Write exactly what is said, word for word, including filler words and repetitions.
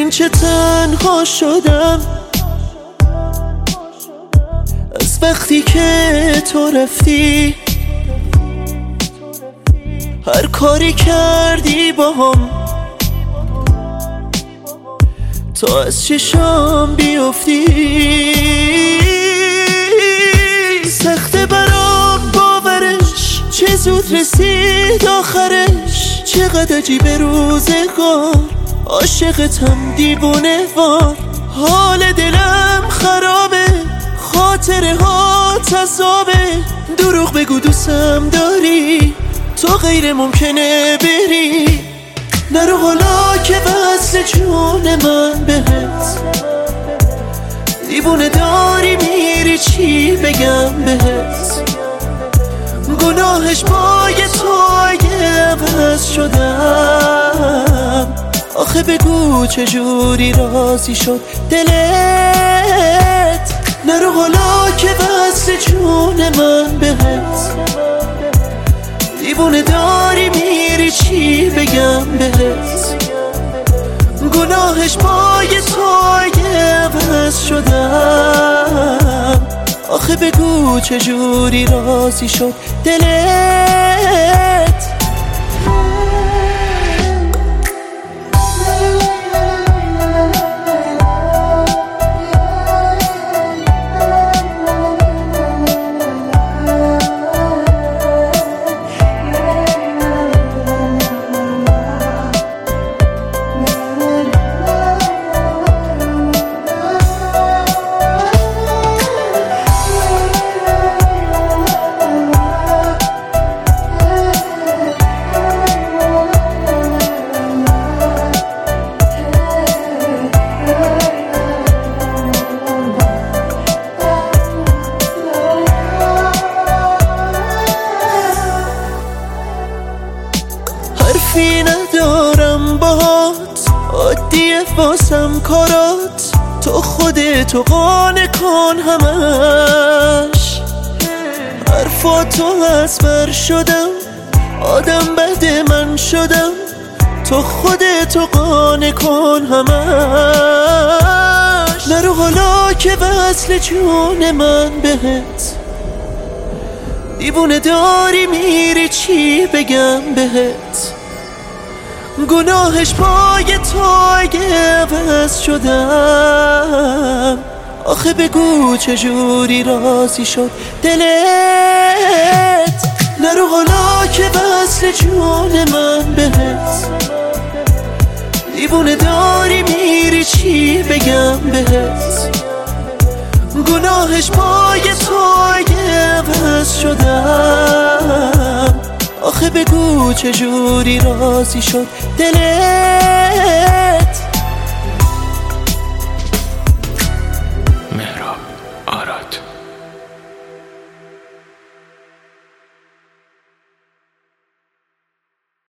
ببین چه تنها شدم از وقتی که تو رفتی. هر کاری کردی با هم تا از چشام بیفتی. سخته برام باورش چه زود رسید آخرش. چقدر عجیبه روزگار عاشقتم دیوونه وار. حال دلم خرابه خاطره ها تزابه. دروغ بگو دوستم داری تو غیر ممکنه بری. نرو حالا که وصل جون من بهت. دیوونه داری میری چی بگم بهت. گناهش پای تو اگه عوض شدم. آخه بگو چجوری راضی شد دلت. نرو حالا که وصل جون من بهت. دیوونه داری میری چی بگم بهت. گناهش پای تو اگه عوض شدم. آخه بگو چجوری راضی شد دلت. حرفی ندارم باهات عادیه واسم کارات. تو خودتو قانع کن همش. حرفاتو از بر شدم آدم بد من شدم. تو خودتو قانع کن همش. نرو حالا که وصل جون من بهت. دیوونه داری میری چی بگم بهت. گناهش پای تو اگه عوض شدم. آخه بگو چجوری راضی شد دلت. نرو حالا که وصل جون من بهت. دیوونه داری میری چی بگم بهت. گناهش پای تو اگه عوض شدم. آخه بگو چجوری راضی شد دلت.